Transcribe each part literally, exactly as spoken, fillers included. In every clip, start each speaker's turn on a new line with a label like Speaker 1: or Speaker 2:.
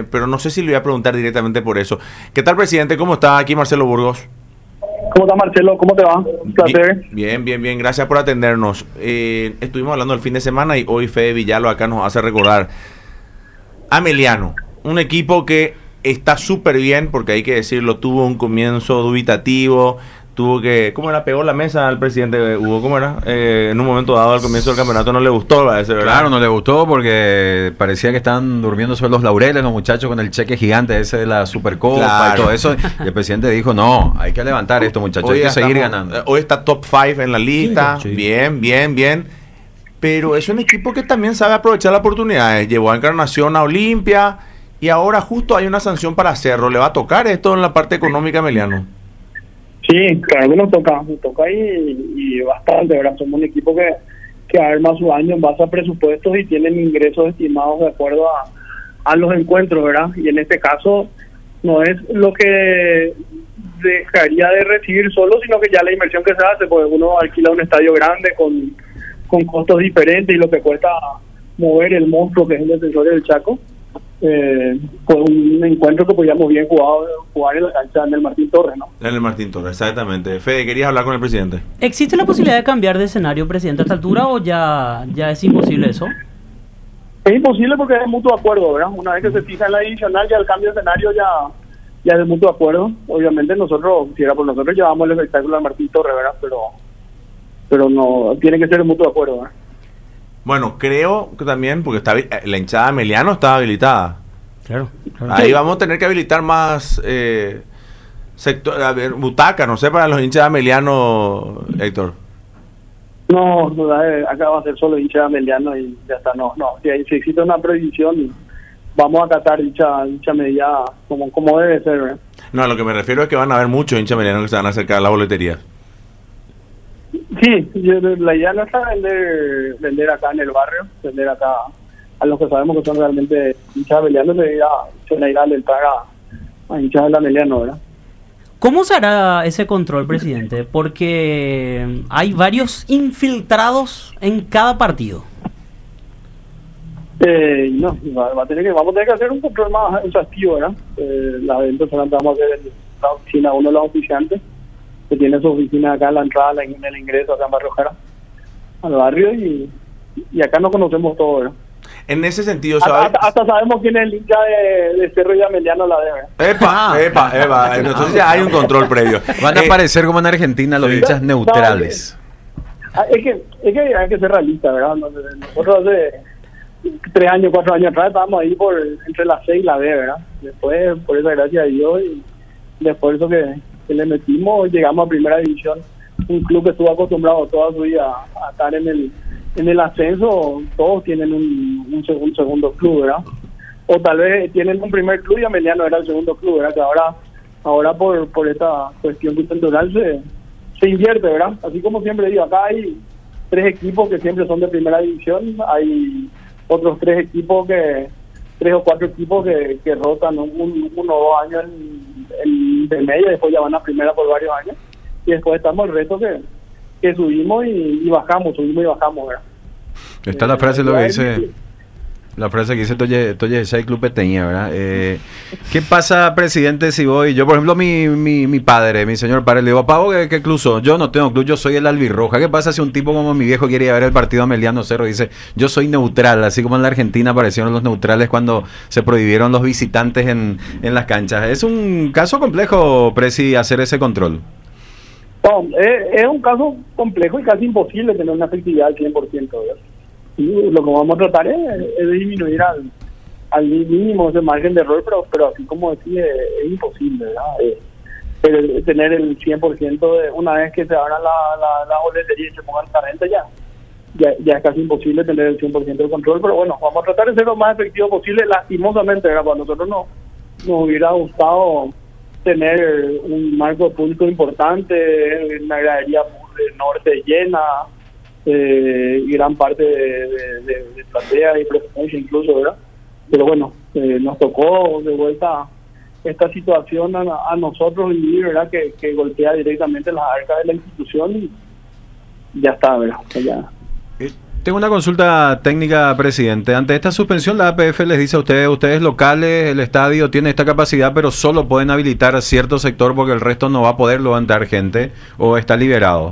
Speaker 1: pero no sé si le voy a preguntar directamente por eso. ¿Qué tal, presidente? ¿Cómo está? Aquí Marcelo Burgos.
Speaker 2: ¿Cómo está, Marcelo? ¿Cómo te va? Un placer.
Speaker 1: Bien, bien, bien. Gracias por atendernos. Eh, estuvimos hablando el fin de semana y hoy Fede Villalba acá nos hace recordar a Meliano, un equipo que está súper bien, porque hay que decirlo, tuvo un comienzo dubitativo, tuvo que... ¿Cómo era? Pegó la mesa al presidente Hugo, ¿cómo era? Eh, en un momento dado al comienzo del campeonato no le gustó, parece, ¿verdad?
Speaker 3: Claro, no le gustó porque parecía que estaban durmiendo sobre los laureles los muchachos con el cheque gigante ese de la Supercopa, claro, y todo eso. Y el presidente dijo, no, hay que levantar esto, muchachos, hoy hay que estamos, seguir ganando.
Speaker 1: Hoy está top cinco en la lista, sí, sí. bien, bien, bien. Pero es un equipo que también sabe aprovechar las oportunidades. Llevó a Encarnación a Olimpia y ahora justo hay una sanción para Cerro. ¿Le va a tocar esto en la parte económica, Meliano?
Speaker 2: Sí, claro que nos toca, nos toca y, y bastante, ¿verdad? Somos un equipo que, que arma su año en base a presupuestos y tienen ingresos estimados de acuerdo a, a los encuentros, ¿verdad? Y en este caso no es lo que dejaría de recibir solo, sino que ya la inversión que se hace, porque uno alquila un estadio grande con, con costos diferentes y lo que cuesta mover el monstruo que es el Defensor del Chaco. Eh, fue un encuentro que podíamos bien jugar, jugar en la cancha en el Martín Torres, ¿no?
Speaker 1: En el Martín Torres, exactamente. Fede, ¿querías hablar con el presidente?
Speaker 4: ¿Existe la posibilidad de cambiar de escenario, presidente, a esta altura o ya, ya es imposible eso?
Speaker 2: Es imposible porque es de mutuo acuerdo, ¿verdad? Una vez que se fija en la adicional, ya el cambio de escenario ya, ya es de mutuo acuerdo. Obviamente nosotros, si era por nosotros, llevamos el espectáculo al Martín Torres, ¿verdad? Pero, pero no, tiene que ser de mutuo acuerdo, ¿verdad?
Speaker 1: Bueno, creo que también, porque está la hinchada de Meliano está habilitada.
Speaker 4: Claro. claro.
Speaker 1: Ahí sí. Vamos a tener que habilitar más eh, sector, a ver, butaca, no sé, para los hinchas de Meliano, Héctor.
Speaker 2: No, no, acá va a ser solo hinchada de Meliano y ya está. No, no. Si, si existe una prohibición, vamos a acatar dicha, dicha medida como, como debe ser, ¿verdad?
Speaker 1: No, a lo que me refiero es que van a haber muchos hinchas Meliano que se van a acercar a la boletería.
Speaker 2: Sí, yo, la idea no está vender vender acá en el barrio, vender acá a los que sabemos que son realmente hinchas de Meliano, se irá, se le irá a entrar a, a hinchas de la Meliano, ¿verdad?
Speaker 4: ¿Cómo se hará ese control, presidente? Porque hay varios infiltrados en cada partido.
Speaker 2: Eh, no, va, va a tener que, vamos a tener que hacer un control más exhaustivo, ¿verdad? Eh, la impresionante vamos a hacer en la oficina, uno de los oficiantes que tiene su oficina acá en la entrada, en el ingreso acá en Barrio Jara, al barrio, y, y acá nos conocemos todos, ¿verdad?
Speaker 1: En ese sentido, ¿sabes?
Speaker 2: Hasta, hasta sabemos quién es el hincha de, de Cerro y Ameliano la debe.
Speaker 1: Epa, epa, epa. Entonces ya hay un control previo.
Speaker 3: Van a eh, aparecer como en Argentina los sí, hinchas neutrales.
Speaker 2: No, es, que, es que hay que ser realista, ¿verdad? Nosotros hace tres años, cuatro años atrás estábamos ahí por entre la C y la B, ¿verdad? Después, por esa gracia de Dios y el esfuerzo que, que le metimos, llegamos a primera división. Un club que estuvo acostumbrado toda su vida a estar en el en el ascenso, todos tienen un, un, un segundo club, ¿verdad? O tal vez tienen un primer club y Ameliano era el segundo club, ¿verdad? Que ahora ahora por por esta cuestión cultural se, se invierte, ¿verdad? Así como siempre digo, acá hay tres equipos que siempre son de primera división, hay otros tres equipos que, tres o cuatro equipos que, que rotan un, uno o dos años en, en de media, después ya van a primera por varios años, y después estamos el resto que que subimos y, y bajamos, subimos y bajamos, ¿verdad?
Speaker 3: Está eh, la frase, lo que dice, la frase que dice Toye, Toye Desai Club Peteña, ¿verdad? Eh, ¿Qué pasa, presidente, si voy? Yo, por ejemplo, mi, mi, mi padre, mi señor padre, le digo, Pavo, ¿qué, ¿qué club sos? Yo no tengo club, yo soy el albirroja. ¿Qué pasa si un tipo como mi viejo quiere ir a ver el partido Ameliano Cerro y dice, yo soy neutral? Así como en la Argentina aparecieron los neutrales cuando se prohibieron los visitantes en, en las canchas. Es un caso complejo, Presi, hacer ese control.
Speaker 2: No, es, es un caso complejo y casi imposible tener una efectividad al cien por ciento, ¿verdad? Y lo que vamos a tratar es, es disminuir al, al mínimo ese margen de error, pero pero así como decía, es, es imposible, ¿verdad? Eh, pero tener el cien por ciento de una vez que se abra la, la, la boletería y se pongan la renta, ya, ya ya es casi imposible tener el cien por ciento de control, pero bueno, vamos a tratar de ser lo más efectivo posible, lastimosamente, ¿verdad? Para nosotros no nos hubiera gustado tener un marco público importante, una gradería del norte llena, eh, y gran parte de, de, de, de platea y preferencia incluso, ¿verdad? Pero bueno, eh, nos tocó de vuelta esta situación a, a nosotros vivir, ¿verdad? Que, que golpea directamente las arcas de la institución y ya está, ¿verdad? O sea, ya.
Speaker 3: Tengo una consulta técnica, presidente. Ante esta suspensión, la A P F les dice a ustedes, ustedes locales, el estadio tiene esta capacidad, pero solo pueden habilitar cierto sector porque el resto no va a poder levantar gente, o está liberado.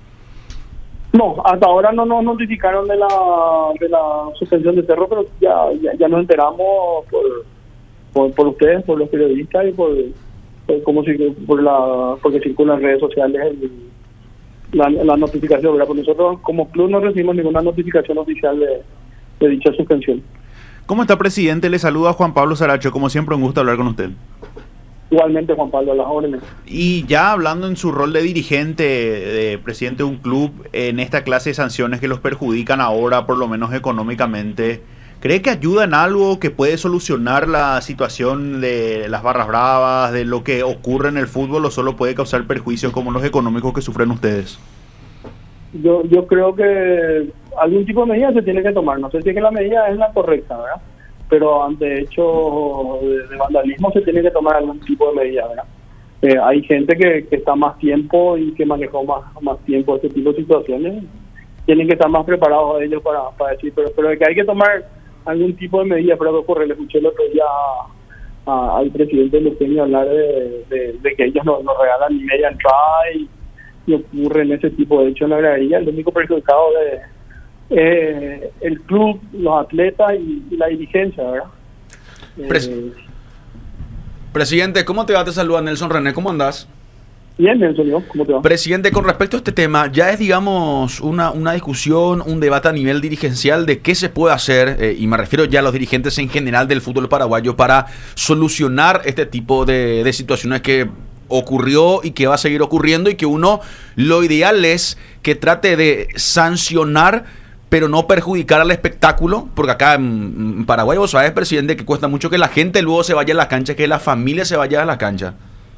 Speaker 2: No, hasta ahora no nos notificaron de la de la suspensión de Cerro, pero ya ya, ya nos enteramos por, por por ustedes, por los periodistas y por, por cómo por la porque circulan en redes sociales el, la, la notificación, ¿verdad? Pues nosotros como club no recibimos ninguna notificación oficial de, de dicha suspensión.
Speaker 5: ¿Cómo está, presidente? Le saluda Juan Pablo Saracho, como siempre un gusto hablar con usted.
Speaker 2: Igualmente, Juan Pablo, a las órdenes.
Speaker 5: Y ya hablando en su rol de dirigente, de presidente de un club, en esta clase de sanciones que los perjudican ahora, por lo menos económicamente, ¿cree que ayuda en algo que puede solucionar la situación de las barras bravas, de lo que ocurre en el fútbol, o solo puede causar perjuicios como los económicos que sufren ustedes?
Speaker 2: Yo yo creo que algún tipo de medida se tiene que tomar. No sé si es que la medida es la correcta, ¿verdad? Pero ante hecho de, de vandalismo se tiene que tomar algún tipo de medida, ¿verdad? Eh, hay gente que, que está más tiempo y que manejó más más tiempo este tipo de situaciones. Tienen que estar más preparados ellos para, para decir, pero pero que hay que tomar algún tipo de medida para que ocurra. Le escuché el otro día a, a, al presidente Luqueño hablar de, de, de que ellos nos, nos regalan ni media entrada y, y ocurren ese tipo de hechos en la gradería. El único perjudicado de Eh, el club, los atletas y, y la dirigencia, ¿verdad?
Speaker 6: Pres-
Speaker 2: Eh,
Speaker 6: Presidente, ¿cómo te va? Te saluda Nelson René, ¿cómo andás?
Speaker 2: bien, Nelson, ¿no? ¿Cómo te va?
Speaker 6: Presidente, con respecto a este tema, ya es, digamos, una, una discusión, un debate a nivel dirigencial de qué se puede hacer, eh, y me refiero ya a los dirigentes en general del fútbol paraguayo, para solucionar este tipo de, de situaciones que ocurrió y que va a seguir ocurriendo, y que uno, lo ideal es que trate de sancionar, pero no perjudicar al espectáculo, porque acá en, en Paraguay, vos sabés, presidente, que cuesta mucho que la gente luego se vaya a la cancha, que la familia se vaya a la cancha.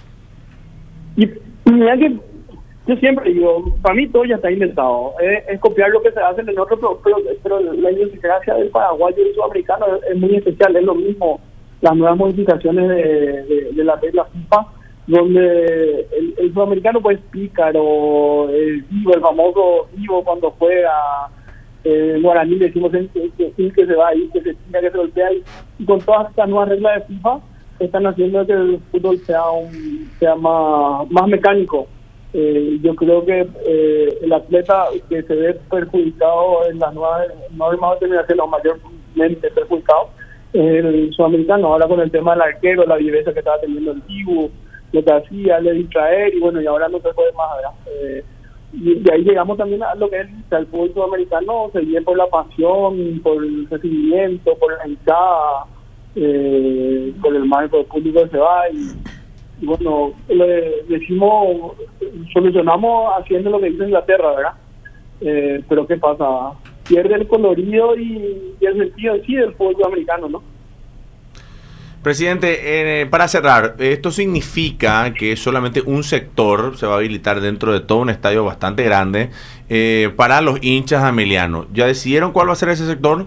Speaker 2: Y mira que yo siempre digo, para mí todo ya está inventado. Es, es copiar lo que se hace en el otro, pero, pero, pero la idiosincrasia del paraguayo y del sudamericano es, es muy especial. Es lo mismo las nuevas modificaciones de, de, de la regla FIFA, donde el, el sudamericano pues pícaro, el vivo, el famoso vivo cuando juega. Eh, en guaraní le decimos que, que, que, que se va ahí, que se tira, que se golpea, y, y con todas estas nuevas reglas de FIFA están haciendo que el fútbol sea un, sea más, más mecánico. Eh, yo creo que eh, el atleta que se ve perjudicado en las nuevas normas va a terminar siendo mayormente perjudicado es el sudamericano. Ahora con el tema del arquero, la viveza que estaba teniendo el Dibu, lo que hacía, le distraer, y bueno, y ahora no se puede más, ¿verdad? Eh, y de ahí llegamos también a lo que es el fútbol sudamericano, se viene por la pasión, por el recibimiento, por la hinchada, eh, por el marco del público que se va, y, y bueno, le decimos, solucionamos haciendo lo que dice Inglaterra, ¿verdad? Eh, pero ¿qué pasa? Pierde el colorido y, y el sentido en sí del fútbol sudamericano, ¿no?
Speaker 1: Presidente, eh, para cerrar, ¿esto significa que solamente un sector se va a habilitar dentro de todo un estadio bastante grande eh, para los hinchas amelianos? ¿Ya decidieron cuál va a ser ese sector?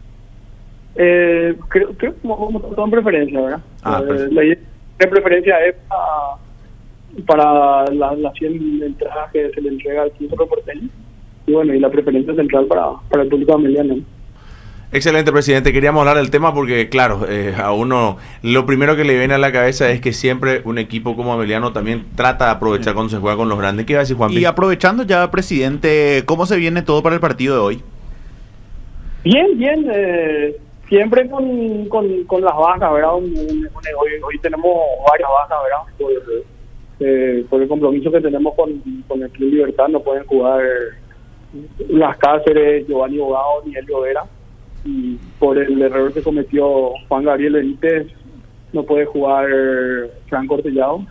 Speaker 2: Eh, creo que como, como todo en preferencia, ¿verdad?
Speaker 1: Ah,
Speaker 2: eh, la idea de preferencia es para, para las la cien entradas que se le entrega al Club Porteño, y bueno, y la preferencia central para, para el público ameliano.
Speaker 1: Excelente, presidente. Queríamos hablar del tema porque, claro, eh, a uno lo primero que le viene a la cabeza es que siempre un equipo como Ameliano también trata de aprovechar cuando se juega con los grandes. ¿Qué va a decir, Juanpi?
Speaker 5: Y aprovechando ya, presidente, ¿cómo se viene todo para el partido de hoy?
Speaker 2: Bien, bien. Eh, siempre con, con, con las bajas, ¿verdad? Un, un, hoy, hoy tenemos varias bajas, ¿verdad? Por, eh, por el compromiso que tenemos con, con el Club Libertad. No pueden jugar Las Cáceres, Giovanni Bogado ni Elio Vera. Y por el error que cometió Juan Gabriel Benítez no puede jugar Franco Ortellado,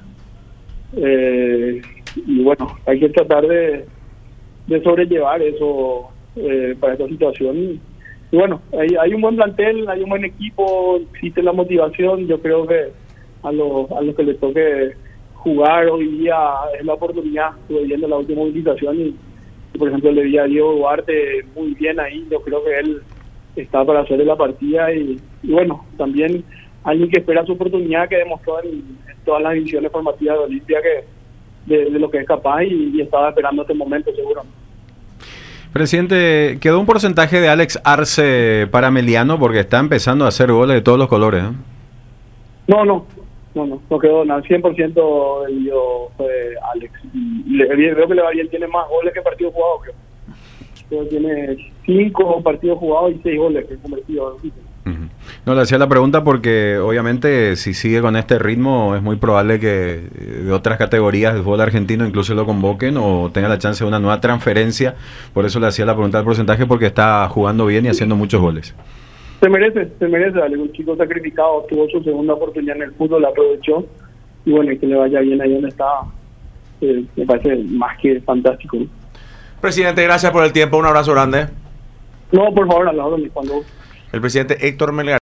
Speaker 2: eh, y bueno, hay que tratar de, de sobrellevar eso eh, para esta situación. Y, y bueno, hay, hay un buen plantel, hay un buen equipo, existe la motivación. Yo creo que a los a los que les toque jugar hoy día es la oportunidad. Estuve viendo la última movilización y, y por ejemplo le vi a Diego Duarte muy bien ahí. Yo creo que él está para hacerle la partida, y, y bueno, también alguien que espera su oportunidad, que demostró en, en todas las divisiones formativas de Olimpia que de, de lo que es capaz, y, y estaba esperando este momento seguro.
Speaker 3: Presidente, ¿quedó un porcentaje de Alex Arce para Emiliano? Porque está empezando a hacer goles de todos los colores, ¿no?
Speaker 2: No, no, no, no, no quedó nada. cien por ciento el video fue Alex. Y le, veo que le va bien, tiene más goles que partidos jugados, creo. Creo que tiene cinco partidos jugados y seis goles que convertido.
Speaker 3: Uh-huh. No, le hacía la pregunta porque obviamente si sigue con este ritmo es muy probable que de otras categorías del fútbol argentino incluso lo convoquen o tenga la chance de una nueva transferencia. Por eso le hacía la pregunta del porcentaje, porque está jugando bien y haciendo muchos goles. Se merece, se merece, dale, un chico sacrificado, tuvo su segunda oportunidad en el fútbol, la aprovechó y bueno, y que le vaya bien ahí donde está, eh, me parece más que fantástico, ¿no?
Speaker 1: Presidente, gracias por el tiempo, un abrazo grande.
Speaker 2: No, por favor, a la orden, cuando...
Speaker 1: El presidente Héctor Melgar.